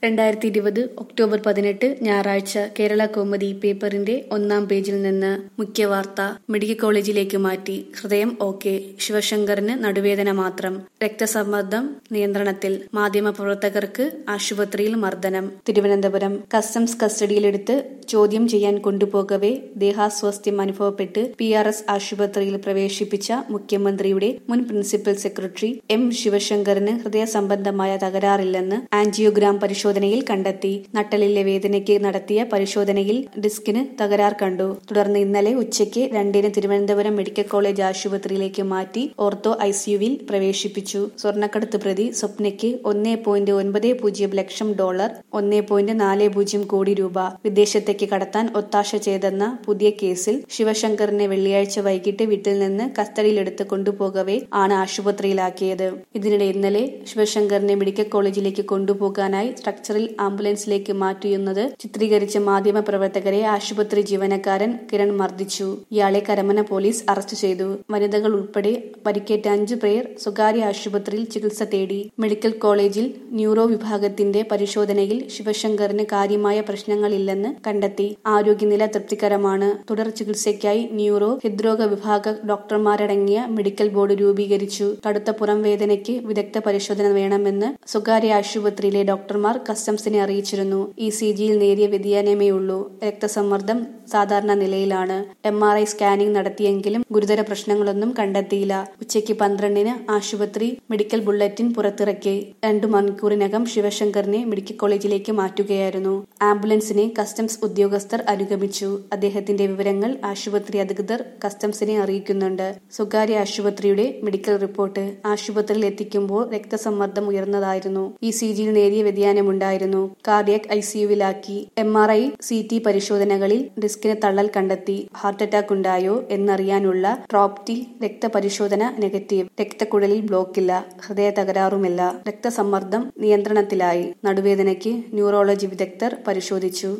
2020 October 18 ഞായറാഴ്ച കേരള കൗമുദി പേപ്പറിന്റെ 1-ാം പേജിൽ നിന്ന് മുഖ്യവാർത്ത. മെഡിക്കൽ കോളേജിലേക്ക് മാറ്റി. ഹൃദയം ഓക്കെ, ശിവശങ്കറിന് നടുവേദന മാത്രം. രക്തസമ്മർദ്ദം നിയന്ത്രണത്തിൽ. മാധ്യമപ്രവർത്തകർക്ക് ആശുപത്രിയിൽ മർദ്ദനം. തിരുവനന്തപുരം. കസ്റ്റംസ് കസ്റ്റഡിയിലെടുത്ത് ചോദ്യം ചെയ്യാൻ കൊണ്ടുപോകവെ ദേഹാസ്വാസ്ഥ്യം അനുഭവപ്പെട്ട് PRS ആശുപത്രിയിൽ പ്രവേശിപ്പിച്ച മുഖ്യമന്ത്രിയുടെ മുൻ പ്രിൻസിപ്പൽ സെക്രട്ടറി M ശിവശങ്കറിന് ഹൃദയ സംബന്ധമായ തകരാറില്ലെന്ന് ആൻജിയോഗ്രാം പരിശോധനയിൽ കണ്ടെത്തി. നട്ടലിലെ വേദനയ്ക്ക് നടത്തിയ പരിശോധനയിൽ ഡിസ്കിന് തകരാർ കണ്ടു. തുടർന്ന് ഇന്നലെ ഉച്ചയ്ക്ക് 2-ന് തിരുവനന്തപുരം മെഡിക്കൽ കോളേജ് ആശുപത്രിയിലേക്ക് മാറ്റി ഓർത്തോ ICUവിൽ പ്രവേശിപ്പിച്ചു. സ്വർണ്ണക്കടത്ത് പ്രതി സ്വപ്നയ്ക്ക് $1.90 ലക്ഷം, $1.40 കോടി രൂപ വിദേശത്തേക്ക് കടത്താൻ ഒത്താശ ചെയ്തെന്ന പുതിയ കേസിൽ ശിവശങ്കറിനെ വെള്ളിയാഴ്ച വൈകിട്ട് വീട്ടിൽ നിന്ന് കസ്റ്റഡിയിലെടുത്ത് കൊണ്ടുപോകവെ ആണ് ആശുപത്രിയിലാക്കിയത്. ഇതിനിടെ ഇന്നലെ ശിവശങ്കറിനെ മെഡിക്കൽ കോളേജിലേക്ക് കൊണ്ടുപോകാനായി സ്ട്രക്ചറൽ ആംബുലൻസിലേക്ക് മാറ്റിയെന്നത് ചിത്രീകരിച്ച മാധ്യമപ്രവർത്തകരെ ആശുപത്രി ജീവനക്കാരൻ കിരൺ മർദ്ദിച്ചു. ഇയാളെ കരമന പോലീസ് അറസ്റ്റ് ചെയ്തു. വനിതകൾ ഉൾപ്പെടെ പരിക്കേറ്റ 5 പേർ സ്വകാര്യ ആശുപത്രിയിൽ ചികിത്സ തേടി. മെഡിക്കൽ കോളേജിൽ ന്യൂറോ വിഭാഗത്തിന്റെ പരിശോധനയിൽ ശിവശങ്കറിന് കാര്യമായ പ്രശ്നങ്ങളില്ലെന്ന് കണ്ടെത്തി. ആരോഗ്യനില തൃപ്തികരമാണ്. തുടർ ചികിത്സയ്ക്കായി ന്യൂറോ ഹൃദ്രോഗ വിഭാഗ ഡോക്ടർമാരടങ്ങിയ മെഡിക്കൽ ബോർഡ് രൂപീകരിച്ചു. കടുത്ത പുറം വേദനയ്ക്ക് വിദഗ്ധ പരിശോധന വേണമെന്ന് സ്വകാര്യ ആശുപത്രിയിലെ ഡോക്ടർമാർ കസ്റ്റംസിനെ അറിയിച്ചിരുന്നു. ECGയിൽ നേരിയ വ്യതിയാനമേ ഉള്ളൂ. രക്തസമ്മർദ്ദം സാധാരണ നിലയിലാണ്. MRI സ്കാനിംഗ് നടത്തിയെങ്കിലും ഗുരുതര പ്രശ്നങ്ങളൊന്നും കണ്ടെത്തിയില്ല. ഉച്ചയ്ക്ക് 12-ന് ആശുപത്രി മെഡിക്കൽ ബുള്ളറ്റിൻ പുറത്തിറക്കി. 2 മണിക്കൂറിനകം ശിവശങ്കറിനെ മെഡിക്കൽ കോളേജിലേക്ക് മാറ്റുകയായിരുന്നു. ആംബുലൻസിനെ കസ്റ്റംസ് ഉദ്യോഗസ്ഥർ അനുഗമിച്ചു. അദ്ദേഹത്തിന്റെ വിവരങ്ങൾ ആശുപത്രി അധികൃതർ കസ്റ്റംസിനെ അറിയിക്കുന്നുണ്ട്. സ്വകാര്യ ആശുപത്രിയുടെ മെഡിക്കൽ റിപ്പോർട്ട്. ആശുപത്രിയിൽ എത്തിക്കുമ്പോൾ രക്തസമ്മർദ്ദം ഉയർന്നതായിരുന്നു. ECGയിൽ നേരിയ വ്യതിയാനമുണ്ടായിരുന്നു. കാർഡിയാക് ICUവിലാക്കി. MRI CT പരിശോധനകളിൽ ഡിസ്കിന് തള്ളൽ കണ്ടെത്തി. ഹാർട്ട് അറ്റാക്ക് ഉണ്ടായോ എന്നറിയാനുള്ള ട്രോപ്റ്റി രക്തപരിശോധന നെഗറ്റീവ്. രക്തക്കുഴലിൽ ബ്ലോക്കില്ല. ഹൃദയ തകരാറുമില്ല. രക്തസമ്മർദ്ദം നിയന്ത്രണത്തിലായി. നടുവേദനയ്ക്ക് ന്യൂറോളജി വിദഗ്ധർ പരിശോധിച്ചു.